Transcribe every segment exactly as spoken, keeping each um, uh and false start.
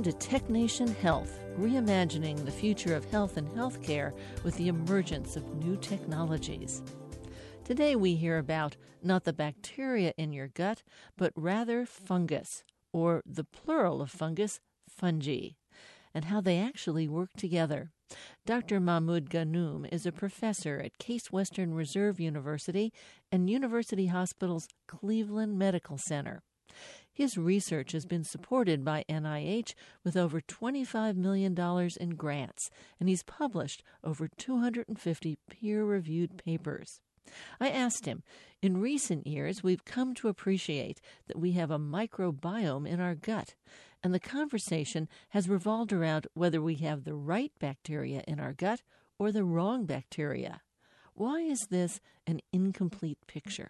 Welcome to TechNation Health, reimagining the future of health and healthcare with the emergence of new technologies. Today we hear about not the bacteria in your gut, but rather fungus, or the plural of fungus, fungi, and how they actually work together. Doctor Mahmoud Ghannoum is a professor at Case Western Reserve University and University Hospital's Cleveland Medical Center. His research has been supported by N I H with over twenty-five million dollars in grants, and he's published over two hundred fifty peer-reviewed papers. I asked him, in recent years, we've come to appreciate that we have a microbiome in our gut, and the conversation has revolved around whether we have the right bacteria in our gut or the wrong bacteria. Why is this an incomplete picture?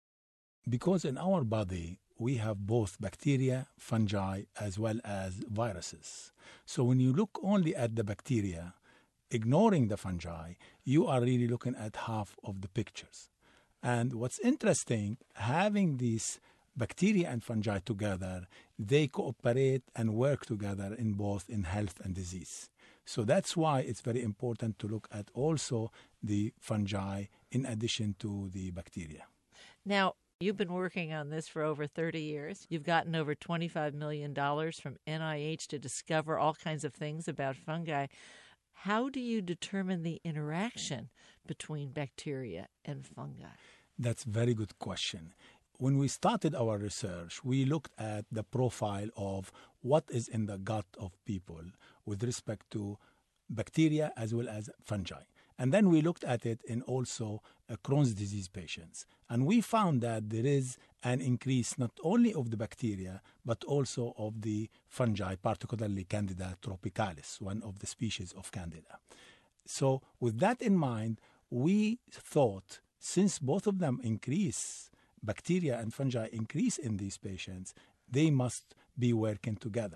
Because in our body, we have both bacteria, fungi, as well as viruses. So when you look only at the bacteria, ignoring the fungi, you are really looking at half of the pictures. And what's interesting, having these bacteria and fungi together, they cooperate and work together in both in health and disease. So that's why it's very important to look at also the fungi in addition to the bacteria. Now, you've been working on this for over thirty years. You've gotten over twenty-five million dollars from N I H to discover all kinds of things about fungi. How do you determine the interaction between bacteria and fungi? That's a very good question. When we started our research, we looked at the profile of what is in the gut of people with respect to bacteria as well as fungi. And then we looked at it in also uh, Crohn's disease patients. And we found that there is an increase not only of the bacteria, but also of the fungi, particularly Candida tropicalis, one of the species of Candida. So with that in mind, we thought since both of them increase, bacteria and fungi increase in these patients, they must be working together.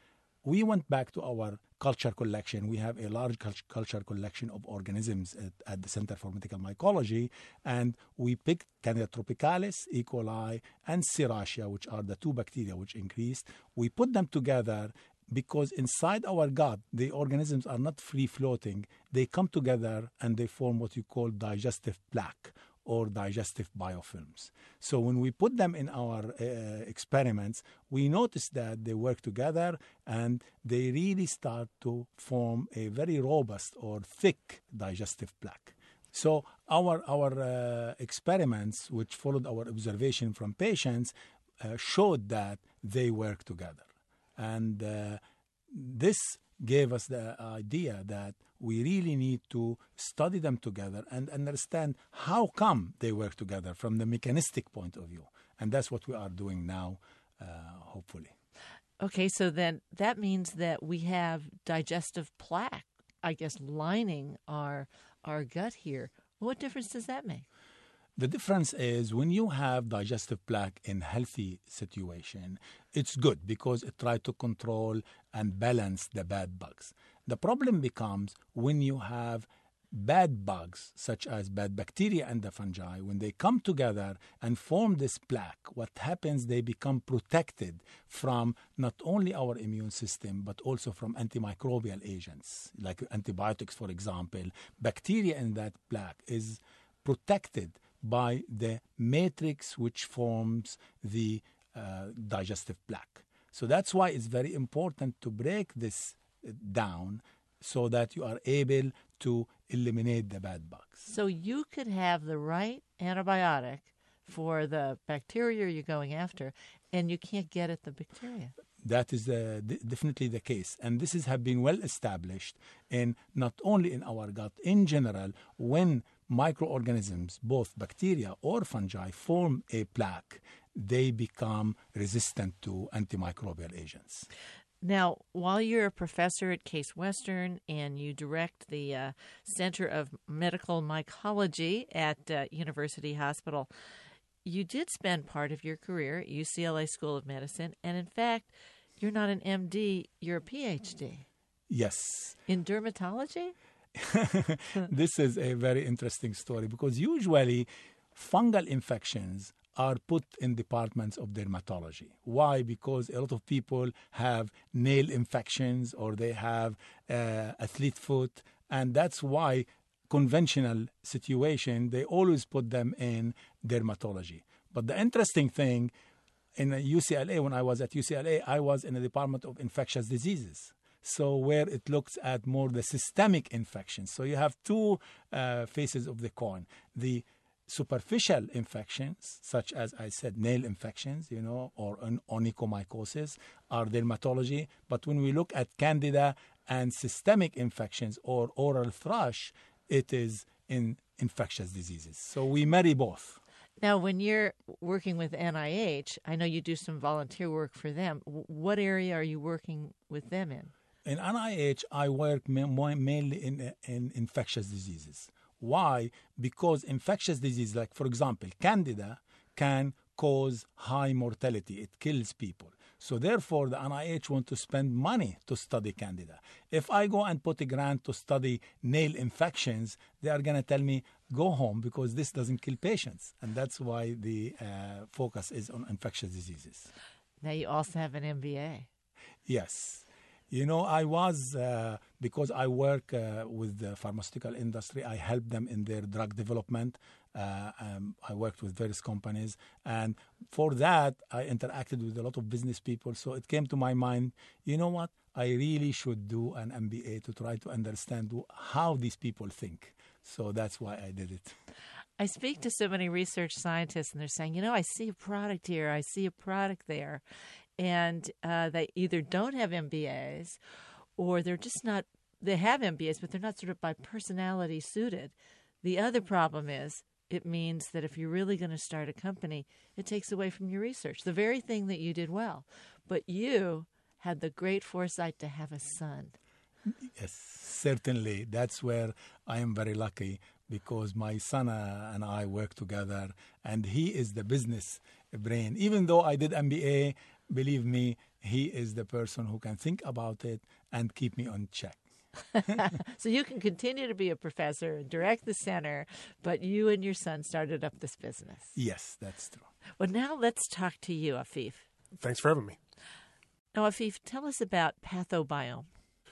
We went back to our culture collection. We have a large culture collection of organisms at, at the Center for Medical Mycology, and we picked Candida tropicalis, E. coli, and Serratia, which are the two bacteria which increased. We put them together because inside our gut, the organisms are not free-floating. They come together and they form what you call digestive plaque, or digestive biofilms. So when we put them in our uh, experiments, we notice that they work together and they really start to form a very robust or thick digestive plaque. So our, our uh, experiments, which followed our observation from patients, uh, showed that they work together. And uh, this gave us the idea that we really need to study them together and understand how come they work together from the mechanistic point of view. And that's what we are doing now, uh, hopefully. Okay, so then that means that we have digestive plaque, I guess, lining our our gut here. What difference does that make? The difference is when you have digestive plaque in healthy situation, it's good because it tries to control and balance the bad bugs. The problem becomes when you have bad bugs, such as bad bacteria and the fungi, when they come together and form this plaque, what happens, they become protected from not only our immune system, but also from antimicrobial agents, like antibiotics, for example. Bacteria in that plaque is protected by the matrix which forms the uh, digestive plaque. So that's why it's very important to break this down so that you are able to eliminate the bad bugs. So you could have the right antibiotic for the bacteria you're going after, and you can't get at the bacteria. That is uh, d- definitely the case. And this is, have been well established in not only in our gut, in general, when microorganisms, both bacteria or fungi, form a plaque, they become resistant to antimicrobial agents. Now, while you're a professor at Case Western and you direct the uh, Center of Medical Mycology at uh, University Hospital, you did spend part of your career at U C L A School of Medicine, and in fact, you're not an M D, you're a P H D. Yes. In dermatology? This is a very interesting story because usually fungal infections are put in departments of dermatology. Why? Because a lot of people have nail infections or they have uh, athlete foot, and that's why conventional situation, they always put them in dermatology. But the interesting thing, in U C L A, when I was at U C L A, I was in the Department of Infectious Diseases. So where it looks at more the systemic infections. So you have two uh, faces of the coin. The superficial infections, such as I said, nail infections, you know, or an onychomycosis, are dermatology. But when we look at candida and systemic infections or oral thrush, it is in infectious diseases. So we marry both. Now, when you're working with N I H, I know you do some volunteer work for them. What area are you working with them in? In N I H, I work mainly in, in infectious diseases. Why? Because infectious disease, like, for example, candida can cause high mortality. It kills people. So therefore, the N I H want to spend money to study candida. If I go and put a grant to study nail infections, they are going to tell me, go home because this doesn't kill patients. And that's why the uh, focus is on infectious diseases. Now, you also have an M B A. Yes. You know, I was, uh, because I work uh, with the pharmaceutical industry, I help them in their drug development. Uh, um, I worked with various companies. And for that, I interacted with a lot of business people. So it came to my mind, you know what? I really should do an M B A to try to understand how these people think. So that's why I did it. I speak to so many research scientists, and they're saying, you know, I see a product here, I see a product there. And uh, they either don't have M B As or they're just not, they have M B As, but they're not sort of by personality suited. The other problem is it means that if you're really going to start a company, it takes away from your research, the very thing that you did well. But you had the great foresight to have a son. Yes, certainly. That's where I am very lucky because my son uh, and I work together, and he is the business brain. Even though I did M B A, believe me, he is the person who can think about it and keep me on check. So you can continue to be a professor and direct the center, but you and your son started up this business. Yes, that's true. Well, now let's talk to you, Afif. Thanks for having me. Now, Afif, tell us about Pathobiome.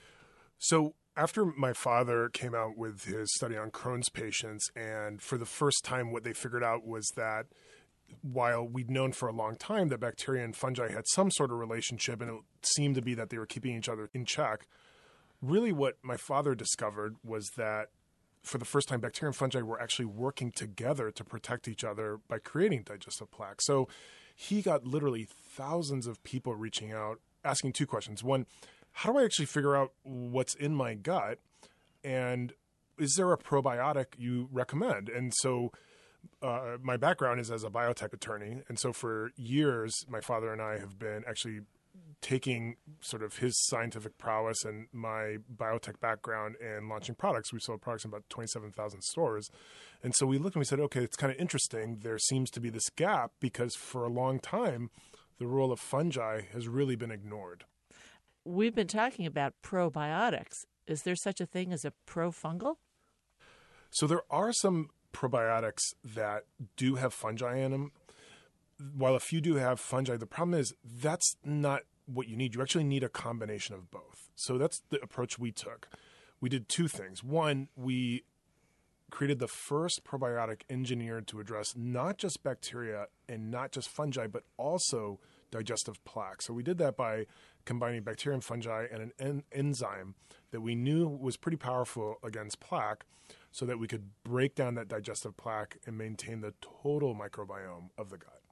So after my father came out with his study on Crohn's patients, and for the first time what they figured out was that while we'd known for a long time that bacteria and fungi had some sort of relationship, and it seemed to be that they were keeping each other in check, really what my father discovered was that for the first time, bacteria and fungi were actually working together to protect each other by creating digestive plaque. So he got literally thousands of people reaching out, asking two questions. One, how do I actually figure out what's in my gut? And is there a probiotic you recommend? And so Uh, my background is as a biotech attorney, and so for years, my father and I have been actually taking sort of his scientific prowess and my biotech background and launching products. We sold products in about twenty-seven thousand stores. And so we looked and we said, okay, it's kind of interesting. There seems to be this gap because for a long time, the role of fungi has really been ignored. We've been talking about probiotics. Is there such a thing as a profungal? So there are some probiotics that do have fungi in them. While a few do have fungi, the problem is that's not what you need. You actually need a combination of both. So that's the approach we took. We did two things. One, we created the first probiotic engineered to address not just bacteria and not just fungi, but also digestive plaque. So we did that by combining bacteria and fungi and an en- enzyme that we knew was pretty powerful against plaque, so that we could break down that digestive plaque and maintain the total microbiome of the gut.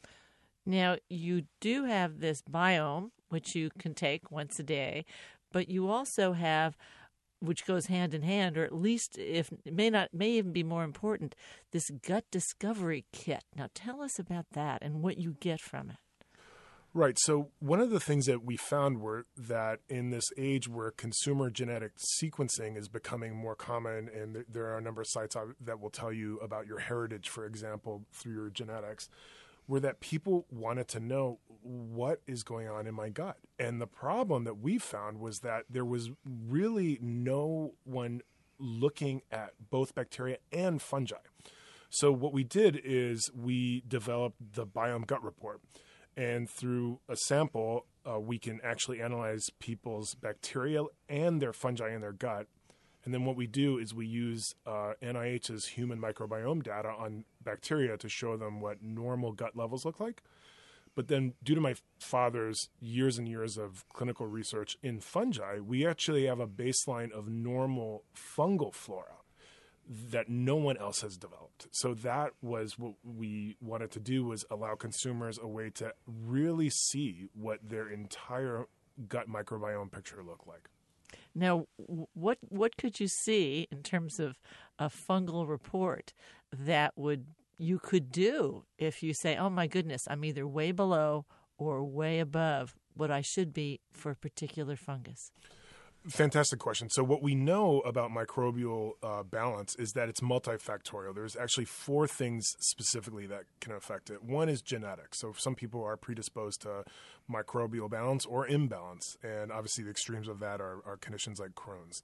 Now, you do have this biome, which you can take once a day, but you also have, which goes hand in hand, or at least if it may not, may even be more important, this gut discovery kit. Now, tell us about that and what you get from it. Right. So one of the things that we found were that in this age where consumer genetic sequencing is becoming more common, and there are a number of sites that will tell you about your heritage, for example, through your genetics, were that people wanted to know what is going on in my gut. And the problem that we found was that there was really no one looking at both bacteria and fungi. So what we did is we developed the Biome Gut Report. And through a sample, uh, we can actually analyze people's bacteria and their fungi in their gut. And then what we do is we use uh, N I H's human microbiome data on bacteria to show them what normal gut levels look like. But then due to my father's years and years of clinical research in fungi, we actually have a baseline of normal fungal flora that no one else has developed. So that was what we wanted to do, was allow consumers a way to really see what their entire gut microbiome picture looked like. Now, what what could you see in terms of a fungal report that would you could do if you say, oh, my goodness, I'm either way below or way above what I should be for a particular fungus? Fantastic question. So what we know about microbial uh, balance is that it's multifactorial. There's actually four things specifically that can affect it. One is genetics. So some people are predisposed to microbial balance or imbalance, and obviously the extremes of that are, are conditions like Crohn's.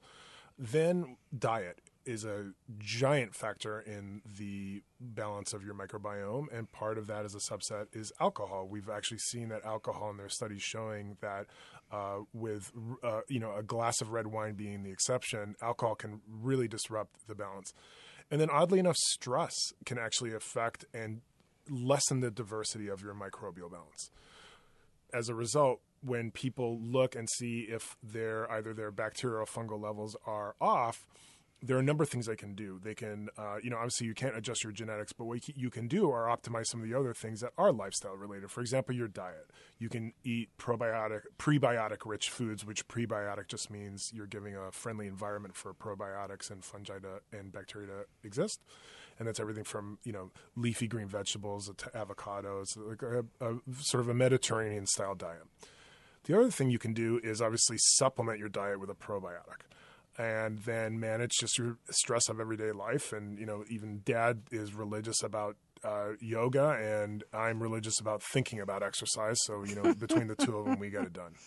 Then diet is a giant factor in the balance of your microbiome, and part of that as a subset is alcohol. We've actually seen that alcohol in their studies showing that uh, with uh, you know a glass of red wine being the exception, alcohol can really disrupt the balance. And then oddly enough, stress can actually affect and lessen the diversity of your microbial balance. As a result, when people look and see if their either their bacterial or fungal levels are off, there are a number of things they can do. They can, uh, you know, obviously you can't adjust your genetics, but what you can do are optimize some of the other things that are lifestyle related. For example, your diet. You can eat probiotic, prebiotic-rich foods, which prebiotic just means you're giving a friendly environment for probiotics and fungi to, and bacteria to exist. And that's everything from, you know, leafy green vegetables to avocados, like a, a sort of a Mediterranean-style diet. The other thing you can do is obviously supplement your diet with a probiotic, and then manage just your stress of everyday life. And, you know, even Dad is religious about uh, yoga, and I'm religious about thinking about exercise. So, you know, between the two of them, we get it done.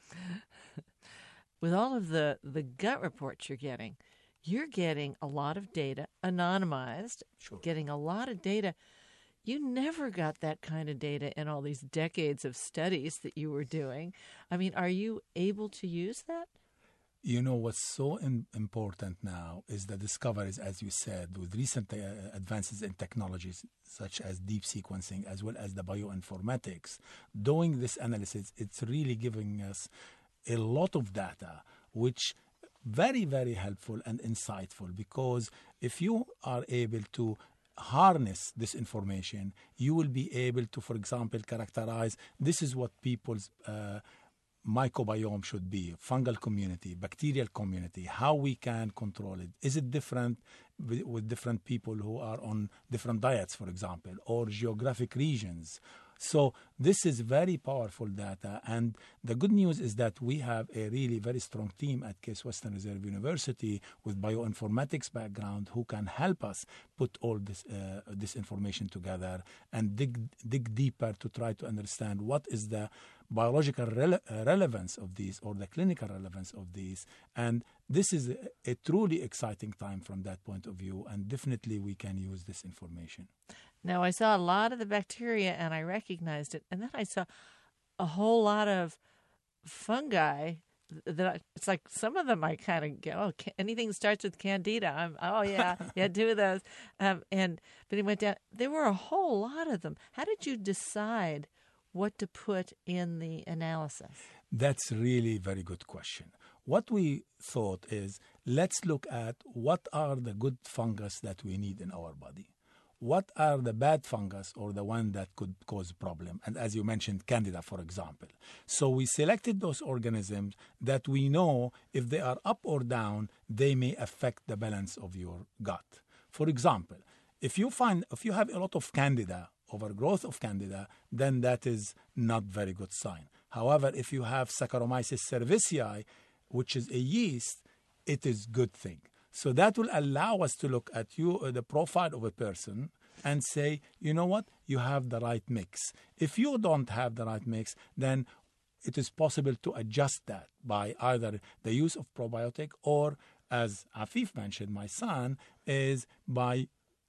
With all of the, the gut reports you're getting, you're getting a lot of data anonymized, Sure. getting a lot of data. You never got that kind of data in all these decades of studies that you were doing. I mean, are you able to use that? You know, what's so in, important now is the discoveries, as you said, with recent uh, advances in technologies such as deep sequencing as well as the bioinformatics. Doing this analysis, it's really giving us a lot of data, which very, very helpful and insightful, because if you are able to harness this information, you will be able to, for example, characterize this is what people's uh, microbiome should be, fungal community, bacterial community, how we can control it. Is it different with, with different people who are on different diets, for example, or geographic regions? So this is very powerful data. And the good news is that we have a really very strong team at Case Western Reserve University with bioinformatics background who can help us put all this uh, this information together and dig dig deeper to try to understand what is the biological rele- uh, relevance of these or the clinical relevance of these. And this is a, a truly exciting time from that point of view, and definitely we can use this information. Now, I saw a lot of the bacteria and I recognized it. And then I saw a whole lot of fungi that I, it's like some of them I kind of go, oh, ca- anything that starts with candida. I'm, oh, yeah, yeah, two of those. Um, and but it went down. There were a whole lot of them. How did you decide what to put in the analysis? That's really a very good question. What we thought is, let's look at what are the good fungus that we need in our body. What are the bad fungus or the one that could cause problem? And as you mentioned, Candida, for example. So we selected those organisms that we know if they are up or down, they may affect the balance of your gut. For example, if you find, if you have a lot of Candida, overgrowth of Candida, then that is not very good sign. However, if you have Saccharomyces cerevisiae, which is a yeast, it is good thing. So that will allow us to look at you, uh, the profile of a person and say, you know what, you have the right mix. If you don't have the right mix, then it is possible to adjust that by either the use of probiotic or, as Afif mentioned, my son, is by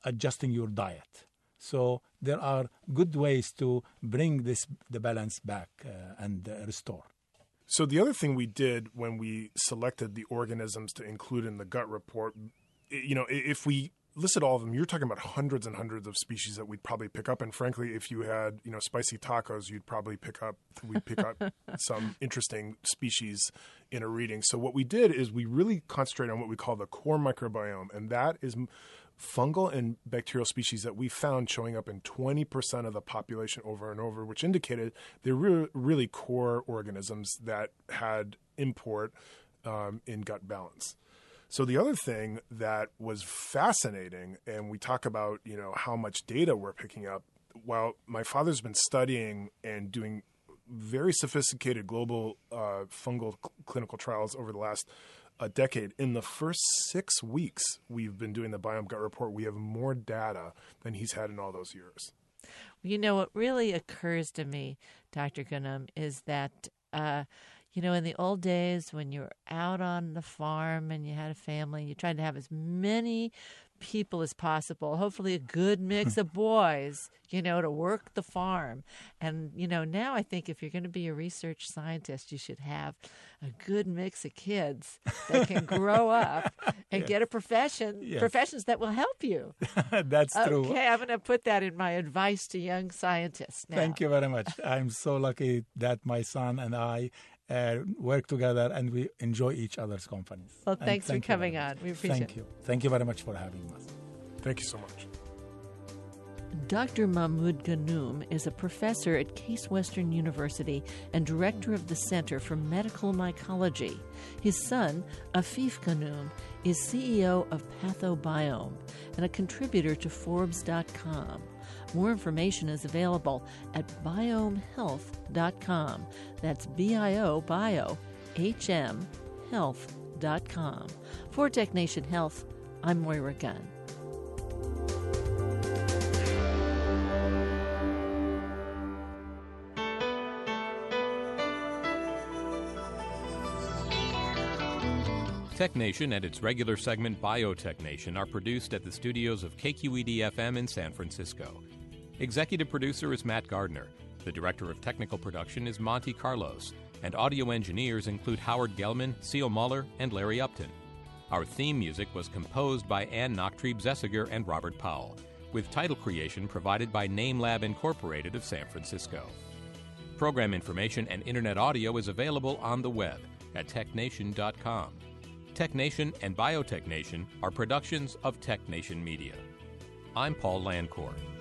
adjusting your diet. So there are good ways to bring this the balance back uh, and uh, restore. So the other thing we did when we selected the organisms to include in the gut report, you know, if we listed all of them, you're talking about hundreds and hundreds of species that we'd probably pick up. And frankly, if you had, you know, spicy tacos, you'd probably pick up, we'd pick up some interesting species in a reading. So what we did is we really concentrated on what we call the core microbiome. And that is fungal and bacterial species that we found showing up in twenty percent of the population over and over, which indicated they're really, really core organisms that had import um, in gut balance. So the other thing that was fascinating, and we talk about, you know, how much data we're picking up, while my father's been studying and doing very sophisticated global uh, fungal cl- clinical trials over the last a decade. In the first six weeks we've been doing the Biome Gut Report, we have more data than he's had in all those years. You know, what really occurs to me, Doctor Ghunem, is that, uh, you know, in the old days when you were out on the farm and you had a family, you tried to have as many people as possible, hopefully a good mix of boys, you know, to work the farm. And, you know, now I think if you're going to be a research scientist, you should have a good mix of kids that can grow up and yes. get a profession, yes. professions that will help you. That's okay, true. Okay, I'm going to put that in my advice to young scientists now. Thank you very much. I'm so lucky that my son and I Uh, work together and we enjoy each other's companies. Well, thanks thank for coming on. We appreciate thank it. you. Thank you very much for having us. Thank you so much. Doctor Mahmoud Ghunem is a professor at Case Western University and director of the Center for Medical Mycology. His son, Afif Ghunem, is C E O of PathoBiome and a contributor to Forbes dot com. More information is available at biome health dot com. That's B I O Bio, H M, health dot com. For TechNation Health, I'm Moira Gunn. TechNation and its regular segment BioTechNation are produced at the studios of K Q E D F M in San Francisco. Executive producer is Matt Gardner. The director of technical production is Monty Carlos. And audio engineers include Howard Gelman, Seal Muller, and Larry Upton. Our theme music was composed by Ann Nachtrieb-Zessiger and Robert Powell, with title creation provided by NameLab Incorporated of San Francisco. Program information and internet audio is available on the web at technation dot com. TechNation and BioTechNation are productions of TechNation Media. I'm Paul Landcourt.